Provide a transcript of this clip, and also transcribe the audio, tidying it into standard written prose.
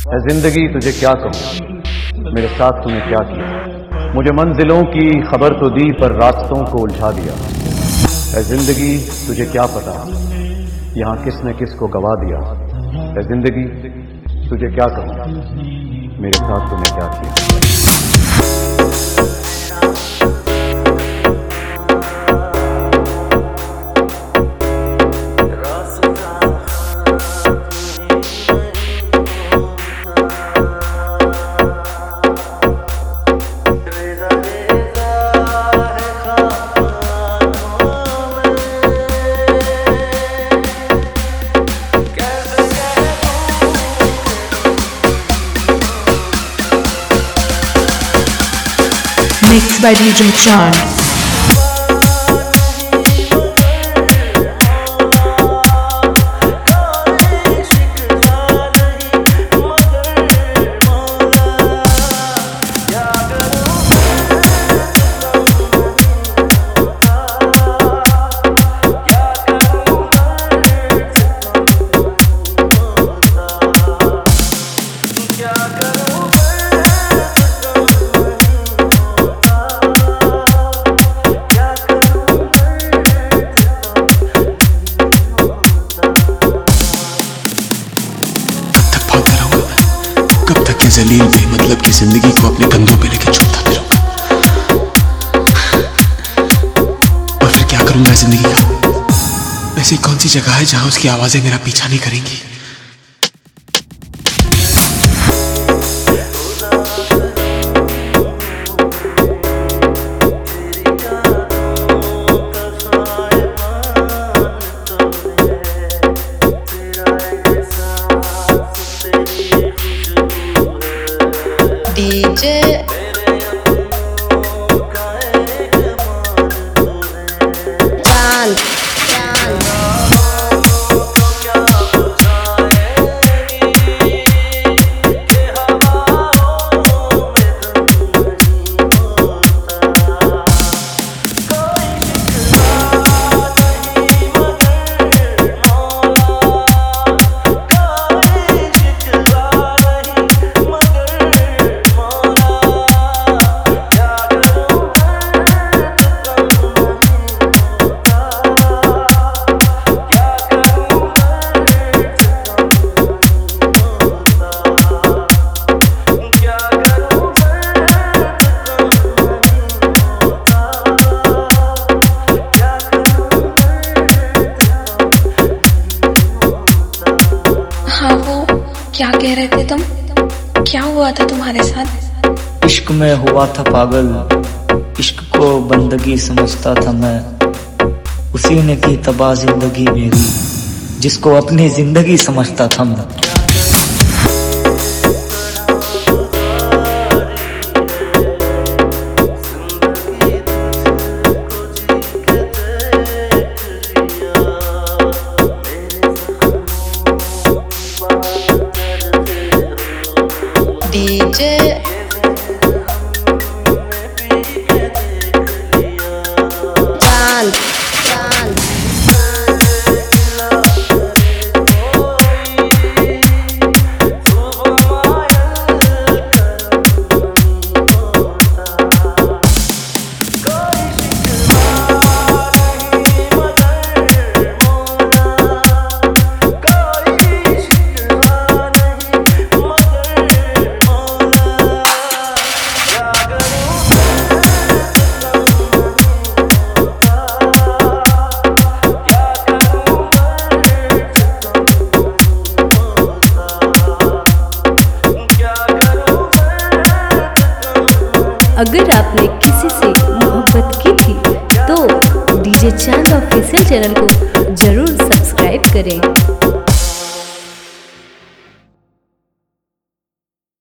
है जिंदगी तुझे क्या कहूँ, मेरे साथ तूने क्या किया। मुझे मंजिलों की खबर तो दी पर रास्तों को उलझा दिया। है जिंदगी तुझे क्या पता यहाँ किसने किसको गवा दिया। है जिंदगी तुझे क्या कहूँ, मेरे साथ तूने क्या किया। Mixed by DJ Chan. जलील बेमतलब की जिंदगी को अपने कंधों पे लेके चलता फिरूंगा। और फिर क्या करूंगा जिंदगी का? ऐसी कौन सी जगह है जहां उसकी आवाजें मेरा पीछा नहीं करेंगी? DJ क्या कह रहे थे तुम? क्या हुआ था तुम्हारे साथ? इश्क में हुआ था पागल, इश्क को बंदगी समझता था मैं। उसी ने की तबाह जिंदगी मेरी, जिसको अपनी जिंदगी समझता था मैं। DJ अगर आपने किसी से मोहब्बत की थी तो डीजे चांद ऑफिशियल चैनल को जरूर सब्सक्राइब करें।